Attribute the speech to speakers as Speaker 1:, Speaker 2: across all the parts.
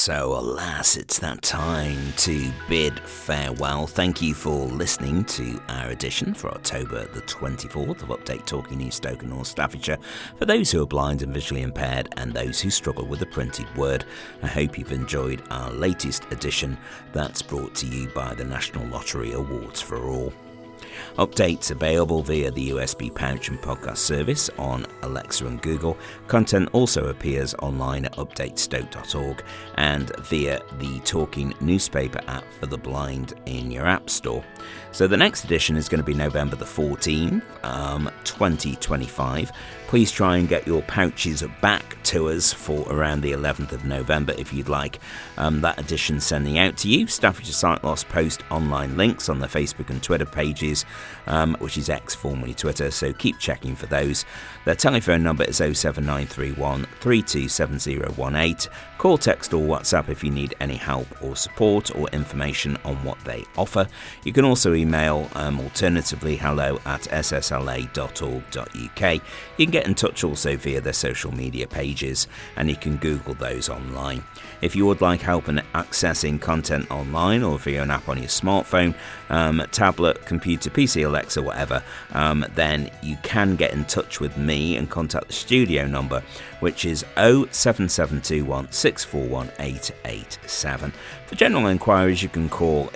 Speaker 1: So alas, it's that time to bid farewell. Thank you for listening to our edition for October the 24th of Update Talking News Stoke and North Staffordshire. For those who are blind and visually impaired and those who struggle with the printed word, I hope you've enjoyed our latest edition that's brought to you by the National Lottery Awards for All. Updates available via the USB Pouch and Podcast service on Alexa and Google. Content also appears online at updatestoke.org and via the Talking newspaper app for the blind in your app store. So the next edition is going to be November the 14th, 2025. Please try and get your pouches back to us for around the 11th of November if you'd like that edition sending out to you. Staffordshire Sight Loss post online links on their Facebook and Twitter pages, which is X, formerly Twitter, so keep checking for those. Their telephone number is 07931 327018. Call, text or WhatsApp if you need any help or support or information on what they offer. You can also email alternatively hello@ssla.org.uk. You can get in touch also via their social media pages and you can Google those online. If you would like help in accessing content online or via an app on your smartphone, tablet, computer, PC, Alexa, whatever, then you can get in touch with me and contact the studio number, which is 07721 641 887. For general inquiries, you can call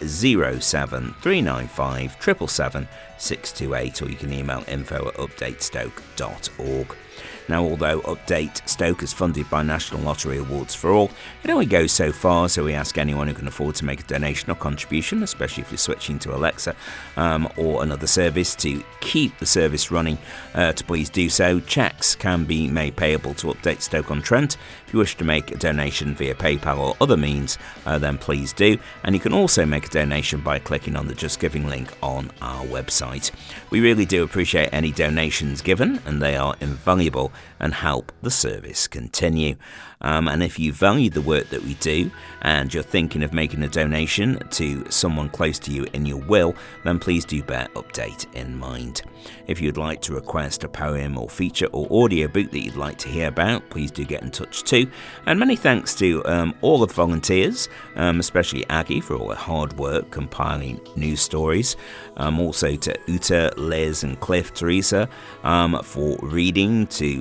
Speaker 1: 07395 777 628 or you can email info@updatestoke.org. Now, although Update Stoke is funded by National Lottery Awards for All, it only goes so far, so we ask anyone who can afford to make a donation or contribution, especially if you're switching to Alexa or another service, to keep the service running, to please do so. Cheques can be made payable to Update Stoke-on-Trent. If you wish to make a donation via PayPal or other means, then please do. And you can also make a donation by clicking on the Just Giving link on our website. We really do appreciate any donations given, and they are invaluable and help the service continue. And if you value the work that we do and you're thinking of making a donation to someone close to you in your will, then please do bear Update in mind. If you'd like to request a poem or feature or audiobook that you'd like to hear about, please do get in touch too. And many thanks to all the volunteers, especially Aggie for all her hard work compiling news stories. Also to Uta, Liz and Cliff, Teresa for reading, to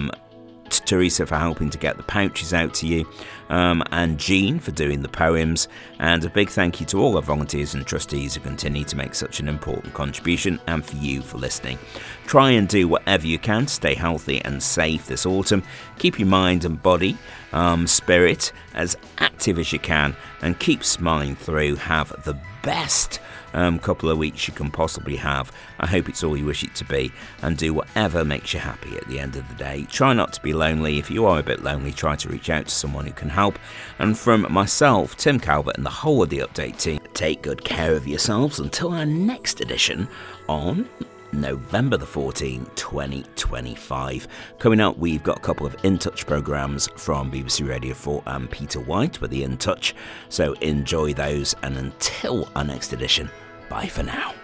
Speaker 1: Teresa for helping to get the pouches out to you, and Jean for doing the poems, and a big thank you to all our volunteers and trustees who continue to make such an important contribution, and for you for listening. Try and do whatever you can to stay healthy and safe this autumn. Keep your mind and body, spirit as active as you can, and keep smiling through. Have the best couple of weeks you can possibly have. I hope it's all you wish it to be, and do whatever makes you happy at the end of the day. Try not to be lonely. If you are a bit lonely, try to reach out to someone who can help. And from myself, Tim Calvert, and the whole of the Update team, take good care of yourselves until our next edition on November the 14th, 2025. Coming up, we've got a couple of In Touch programmes from BBC Radio 4 and Peter White with the In Touch. So enjoy those, and until our next edition, bye for now.